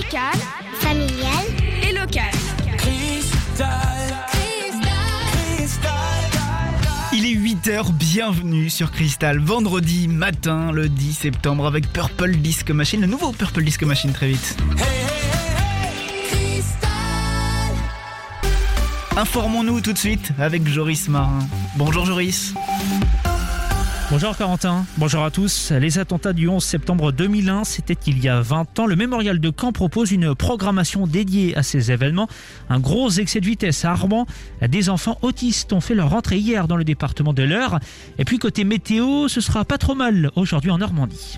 Musical, familial et local. Il est 8h, bienvenue sur Cristal, vendredi matin, le 10 septembre, avec Purple Disco Machine, le nouveau Purple Disco Machine très vite. Informons-nous tout de suite avec Joris Marin. Bonjour Joris. Bonjour Corentin, bonjour à tous. Les attentats du 11 septembre 2001, c'était il y a 20 ans. Le mémorial de Caen propose une programmation dédiée à ces événements. Un gros excès de vitesse à Armand. Des enfants autistes ont fait leur rentrée hier dans le département de l'Eure. Et puis côté météo, ce sera pas trop mal aujourd'hui en Normandie.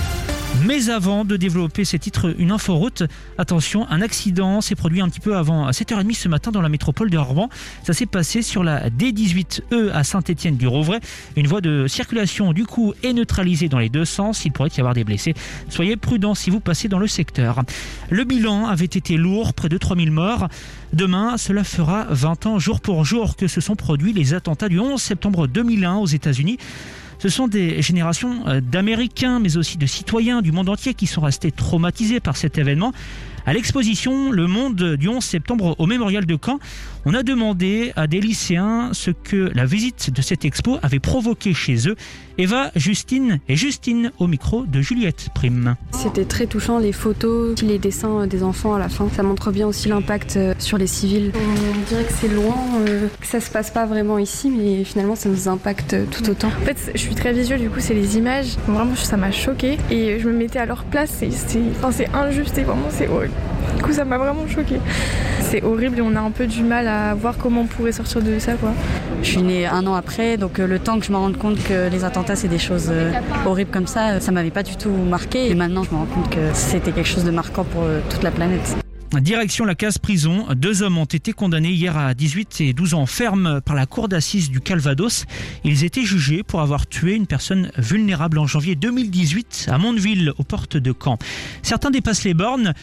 Mais avant de développer ces titres, une inforoute. Attention, un accident s'est produit un petit peu avant 7h30 ce matin dans la métropole de Rouen. Ça s'est passé sur la D18E à Saint-Étienne-du-Rouvray. Une voie de circulation du coup est neutralisée dans les deux sens. Il pourrait y avoir des blessés. Soyez prudents si vous passez dans le secteur. Le bilan avait été lourd, près de 3000 morts. Demain, cela fera 20 ans jour pour jour que se sont produits les attentats du 11 septembre 2001 aux États-Unis. Ce sont des générations d'Américains, mais aussi de citoyens du monde entier qui sont restés traumatisés par cet événement. À l'exposition Le Monde du 11 septembre au Mémorial de Caen, on a demandé à des lycéens ce que la visite de cette expo avait provoqué chez eux. Eva, Justine et Justine au micro de Juliette Prime. C'était très touchant, les photos, les dessins des enfants à la fin. Ça montre bien aussi l'impact sur les civils. On dirait que c'est loin, que ça se passe pas vraiment ici, mais finalement ça nous impacte tout autant. En fait, je suis très visuelle, du coup c'est les images. Vraiment, ça m'a choquée et je me mettais à leur place. C'est injuste et vraiment c'est horrible. Du coup, ça m'a vraiment choquée. C'est horrible et on a un peu du mal à voir comment on pourrait sortir de ça, quoi. Je suis née 1 an après, donc le temps que je me rende compte que les attentats c'est des choses horribles comme ça m'avait pas du tout marqué. Et maintenant, je me rends compte que c'était quelque chose de marquant pour toute la planète. Direction la case prison, 2 hommes ont été condamnés hier à 18 et 12 ans ferme par la cour d'assises du Calvados. Ils étaient jugés pour avoir tué une personne vulnérable en janvier 2018 à Mondeville, aux portes de Caen. Certains dépassent les bornes.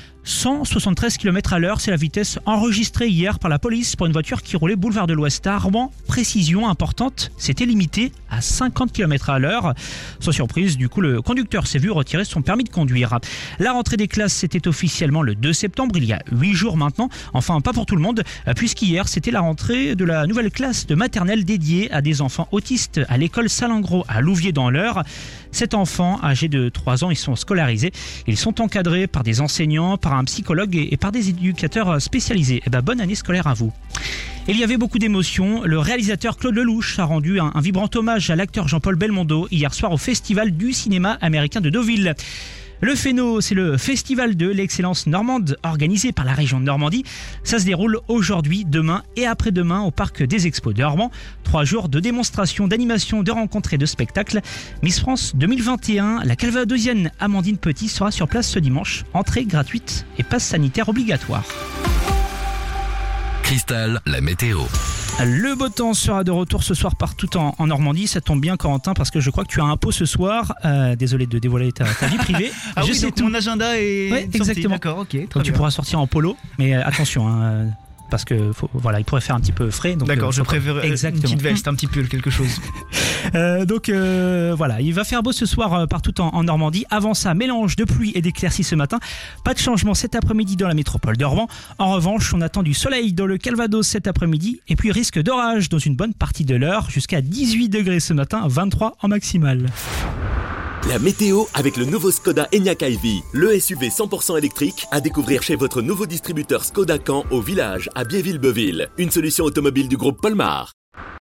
173 km/h, c'est la vitesse enregistrée hier par la police pour une voiture qui roulait boulevard de l'Ouest à Armand. Précision importante, c'était limité à 50 km/h. Sans surprise, du coup, le conducteur s'est vu retirer son permis de conduire. La rentrée des classes, c'était officiellement le 2 septembre, il y a 8 jours maintenant. Enfin, pas pour tout le monde, puisqu'hier, c'était la rentrée de la nouvelle classe de maternelle dédiée à des enfants autistes à l'école Salingro à Louviers dans l'Eure. 7 enfants âgés de 3 ans, ils sont scolarisés. Ils sont encadrés par des enseignants, par un psychologue et par des éducateurs spécialisés. Bonne année scolaire à vous. Il y avait beaucoup d'émotions. Le réalisateur Claude Lelouch a rendu un vibrant hommage à l'acteur Jean-Paul Belmondo hier soir au Festival du cinéma américain de Deauville. Le FENO, c'est le festival de l'excellence normande organisé par la région de Normandie. Ça se déroule aujourd'hui, demain et après-demain au parc des Expos de Rouen. 3 jours de démonstrations, d'animations, de rencontres et de spectacles. Miss France 2021, la calvadosienne Amandine Petit sera sur place ce dimanche. Entrée gratuite et passe sanitaire obligatoire. Cristal, la météo. Le beau temps sera de retour ce soir partout en Normandie. Ça tombe bien, Corentin, parce que je crois que tu as un pot ce soir. Désolé de dévoiler ta vie privée. Ah je oui, sais donc tout. Mon agenda est sorti. Exactement. D'accord, ok. Donc tu pourras sortir en polo, mais attention, parce que il pourrait faire un petit peu frais. Donc, d'accord, je préfère une petite veste, un petit pull, quelque chose. Il va faire beau ce soir partout en Normandie. Avant ça, mélange de pluie et d'éclaircies ce matin. Pas de changement cet après-midi dans la métropole de Rouen. En revanche, on attend du soleil dans le Calvados cet après-midi et puis risque d'orage dans une bonne partie de l'heure, jusqu'à 18 degrés ce matin, 23 en maximal. La météo avec le nouveau Skoda Enyaq iV, le SUV 100% électrique à découvrir chez votre nouveau distributeur Skoda Caen au village à Biéville-Beuville. Une solution automobile du groupe Polmar.